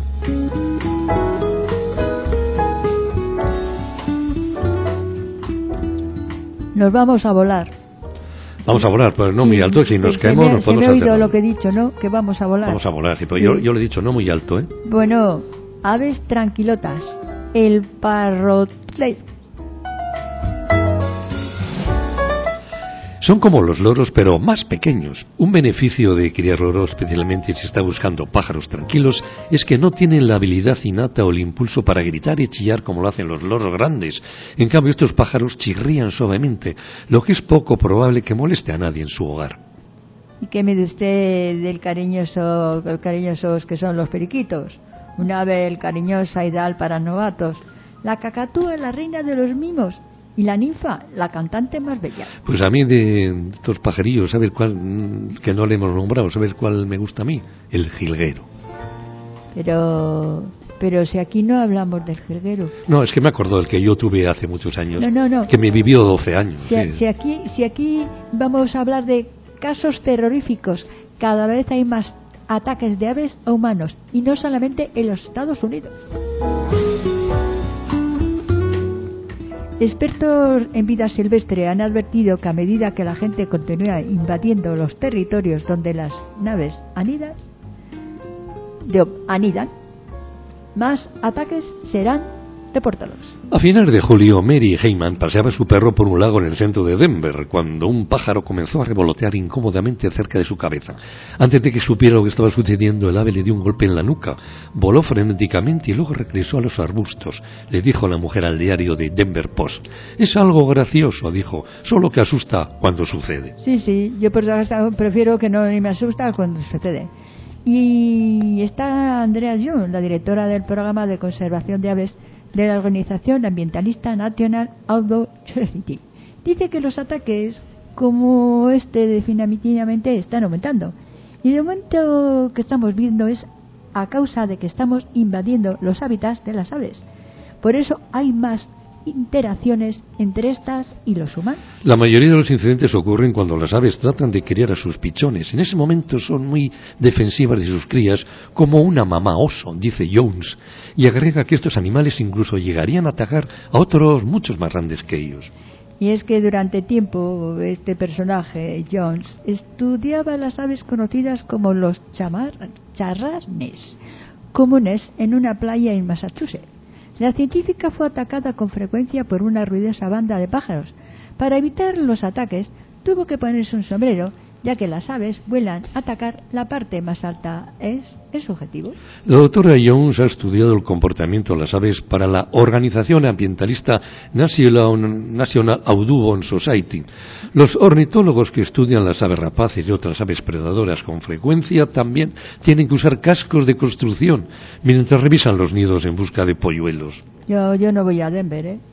Nos vamos a volar. Vamos a volar, pues no muy Sí, alto, y si nos se- caemos se me, nos se me podemos ha oído hacer lo daño. que he dicho, ¿no? Que vamos a volar. Vamos a volar, sí, pero Sí. yo, yo le he dicho no muy alto, ¿eh? Bueno, aves tranquilotas. El parrotle... Son como los loros, pero más pequeños. Un beneficio de criar loros, especialmente si se está buscando pájaros tranquilos, es que no tienen la habilidad innata o el impulso para gritar y chillar como lo hacen los loros grandes. En cambio, estos pájaros chirrían suavemente, lo que es poco probable que moleste a nadie en su hogar. ¿Y qué me dice usted del cariñoso, el cariñosos que son los periquitos? Un ave cariñosa, ideal para novatos. La cacatúa, la reina de los mimos. Y la ninfa, la cantante más bella. Pues a mí de estos pajarillos, ¿sabes cuál? Mm, Que no le hemos nombrado, ¿sabes cuál me gusta a mí? El jilguero. Pero... Pero si aquí no hablamos del jilguero. No, es que me acordó el que yo tuve hace muchos años, No, no, no. que me vivió doce años. Si, sí. si aquí, si aquí vamos a hablar de casos terroríficos, cada vez hay más ataques de aves a humanos, y no solamente en los Estados Unidos. Expertos en vida silvestre han advertido que a medida que la gente continúa invadiendo los territorios donde las naves anidan, de- anidan, más ataques serán reportados. A finales de julio, Mary Heyman paseaba su perro por un lago en el centro de Denver cuando un pájaro comenzó a revolotear incómodamente cerca de su cabeza. Antes de que supiera lo que estaba sucediendo, el ave le dio un golpe en la nuca, voló frenéticamente y luego regresó a los arbustos. Le dijo la mujer al diario de Denver Post. Es algo gracioso, dijo, solo que asusta cuando sucede. Sí, sí, yo por eso prefiero que no ni me asusta cuando sucede. Y está Andrea Young, la directora del programa de conservación de aves de la organización ambientalista National Outdoor Charity. Dice que los ataques como este definitivamente están aumentando. Y de momento que estamos viendo es a causa de que estamos invadiendo los hábitats de las aves. Por eso hay más interacciones entre estas y los humanos. La mayoría de los incidentes ocurren cuando las aves tratan de criar a sus pichones. En ese momento son muy defensivas de sus crías, como una mamá oso, dice Jones, y agrega que estos animales incluso llegarían a atacar a otros muchos más grandes que ellos. Y es que durante tiempo este personaje, Jones, estudiaba las aves conocidas como los chamar- charranes, comunes en una playa en Massachusetts. La científica fue atacada con frecuencia por una ruidosa banda de pájaros. Para evitar los ataques, tuvo que ponerse un sombrero, ya que las aves vuelan a atacar la parte más alta. ¿Es, es su objetivo? La doctora Jones ha estudiado el comportamiento de las aves para la organización ambientalista National, National Audubon Society. Los ornitólogos que estudian las aves rapaces y otras aves predadoras con frecuencia también tienen que usar cascos de construcción mientras revisan los nidos en busca de polluelos. Yo, yo no voy a Denver, ¿eh?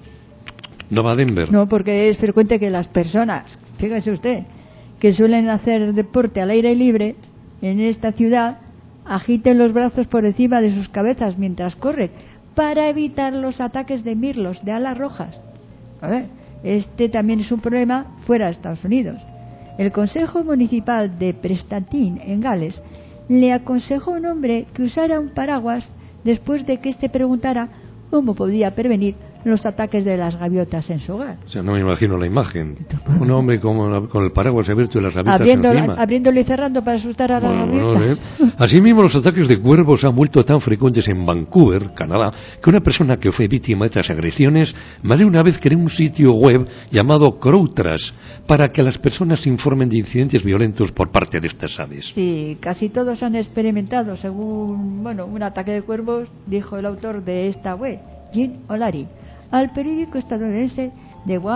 ¿No va a Denver? No, porque es frecuente que las personas, fíjese usted, que suelen hacer deporte al aire libre en esta ciudad, agiten los brazos por encima de sus cabezas mientras corren para evitar los ataques de mirlos de alas rojas. A ver, este también es un problema fuera de Estados Unidos. El Consejo Municipal de Prestatyn, en Gales, le aconsejó a un hombre que usara un paraguas después de que éste preguntara cómo podía prevenir los ataques de las gaviotas en su hogar. O sea, no me imagino la imagen. Un hombre con, con el paraguas abierto y las gaviotas Abriéndolo, encima. abriéndolo y cerrando para asustar a las Bueno, bueno, gaviotas. ¿eh? Asimismo, los ataques de cuervos han vuelto tan frecuentes en Vancouver, Canadá, que una persona que fue víctima de estas agresiones más de una vez creó un sitio web llamado CrowTrash para que las personas se informen de incidentes violentos por parte de estas aves. Sí, casi todos han experimentado, según bueno, un ataque de cuervos, dijo el autor de esta web, Jim O'Leary, al periódico estadounidense The Wall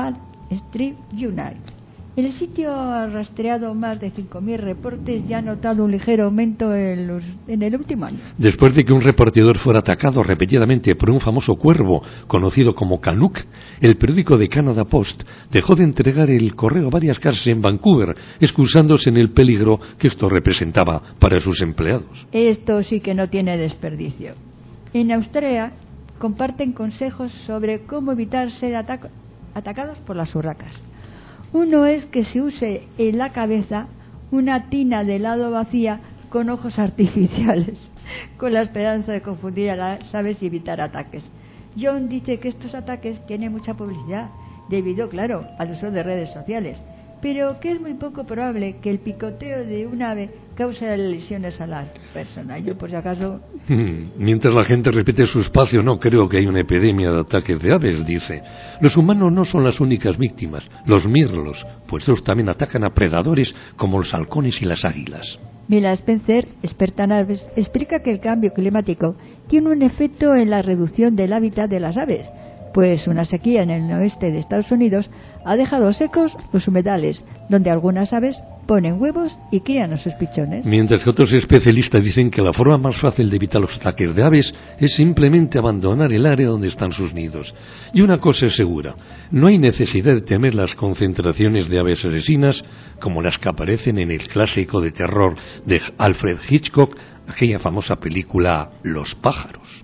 Street Journal. El sitio ha rastreado más de cinco mil reportes y ha notado un ligero aumento en, los, en el último año. Después de que un repartidor fuera atacado repetidamente por un famoso cuervo conocido como Canuck, el periódico de Canada Post dejó de entregar el correo a varias casas en Vancouver, excusándose en el peligro que esto representaba para sus empleados. Esto sí que no tiene desperdicio. En Australia comparten consejos sobre cómo evitar ser atac- atacados por las urracas. Uno es que se use en la cabeza una tina de helado vacía con ojos artificiales, con la esperanza de confundir a las aves y evitar ataques. John dice que estos ataques tienen mucha publicidad, debido, claro, al uso de redes sociales, pero que es muy poco probable que el picoteo de un ave cause lesiones a la persona. Yo, por si acaso... Mientras la gente respete su espacio, no creo que haya una epidemia de ataques de aves, dice. Los humanos no son las únicas víctimas, los mirlos, pues ellos también atacan a predadores como los halcones y las águilas. Mila Spencer, experta en aves, explica que el cambio climático tiene un efecto en la reducción del hábitat de las aves, pues una sequía en el oeste de Estados Unidos ha dejado secos los humedales, donde algunas aves ponen huevos y crían a sus pichones. Mientras que otros especialistas dicen que la forma más fácil de evitar los ataques de aves es simplemente abandonar el área donde están sus nidos. Y una cosa es segura, no hay necesidad de temer las concentraciones de aves asesinas como las que aparecen en el clásico de terror de Alfred Hitchcock, aquella famosa película Los pájaros.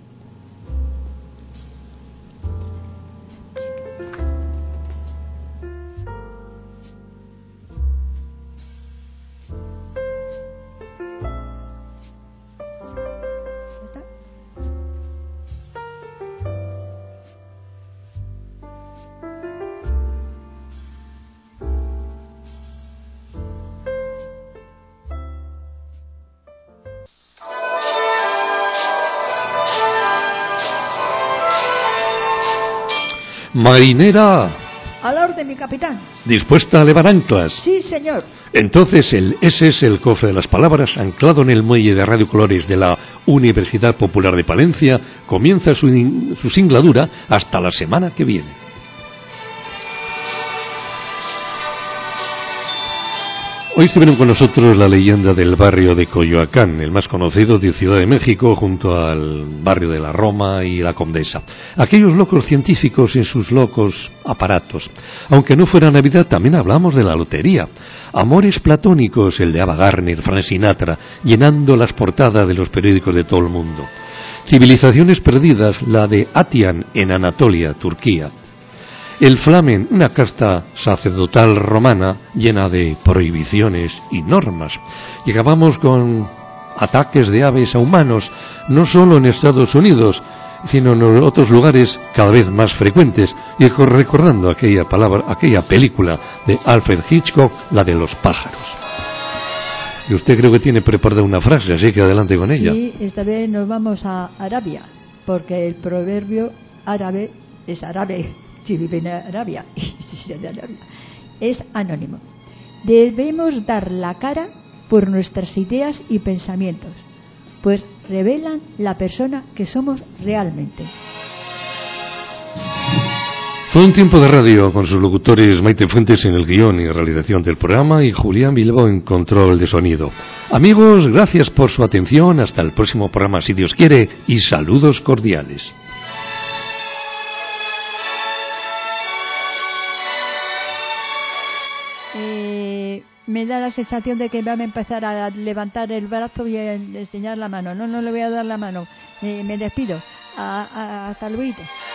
Marinera, ¡A la orden, mi capitán! ¿dispuesta a levar anclas? Sí, señor. Entonces el ese es el cofre de las palabras, anclado en el muelle de Radio Colores de la Universidad Popular de Palencia, comienza su, in- su singladura hasta la semana que viene. Hoy estuvieron con nosotros la leyenda del barrio de Coyoacán, el más conocido de Ciudad de México, junto al barrio de la Roma y la Condesa. Aquellos locos científicos en sus locos aparatos. Aunque no fuera Navidad, también hablamos de la lotería. Amores platónicos, el de Ava Gardner, Frank Sinatra, llenando las portadas de los periódicos de todo el mundo. Civilizaciones perdidas, la de Atian en Anatolia, Turquía. El Flamen, una casta sacerdotal romana llena de prohibiciones y normas. Y acabamos con ataques de aves a humanos, no solo en Estados Unidos, sino en otros lugares cada vez más frecuentes, y recordando aquella palabra, aquella película de Alfred Hitchcock, la de los pájaros. Y usted creo que tiene preparada una frase, así que adelante con ella. Sí, esta vez nos vamos a Arabia, porque el proverbio árabe es árabe. Si vive en Arabia, y si es de Arabia, es anónimo. Debemos dar la cara por nuestras ideas y pensamientos, pues revelan la persona que somos realmente. Fue un tiempo de radio con sus locutores Maite Fuentes en el guión y realización del programa y Julián Bilbao en control de sonido. Amigos, gracias por su atención, hasta el próximo programa si Dios quiere y saludos cordiales. Eh, me da la sensación de que van a empezar a levantar el brazo y a enseñar la mano. No, no le voy a dar la mano. Eh, me despido. A, a, hasta luego.